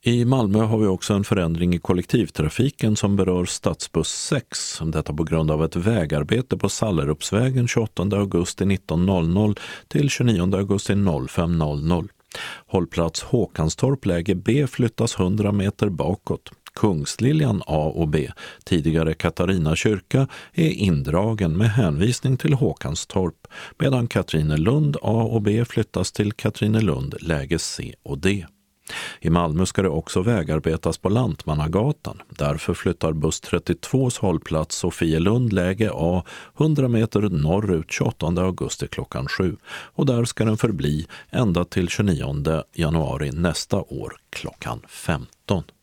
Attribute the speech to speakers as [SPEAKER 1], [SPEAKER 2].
[SPEAKER 1] I Malmö har vi också en förändring i kollektivtrafiken som berör stadsbuss 6. Detta på grund av ett vägarbete på Sallerupsvägen 28 augusti 19.00 till 29 augusti 05.00. Hållplats Håkanstorp läge B flyttas 100 meter bakåt. Kungsliljan A och B, tidigare Katarina kyrka, är indragen med hänvisning till Håkanstorp, medan Katrinelund A och B flyttas till Katrinelund läge C och D. I Malmö ska det också vägarbetas på Lantmannagatan. Därför flyttar buss 32s hållplats Sofielund läge A 100 meter norrut 28 augusti klockan 7. Och där ska den förbli ända till 29 januari nästa år klockan 15.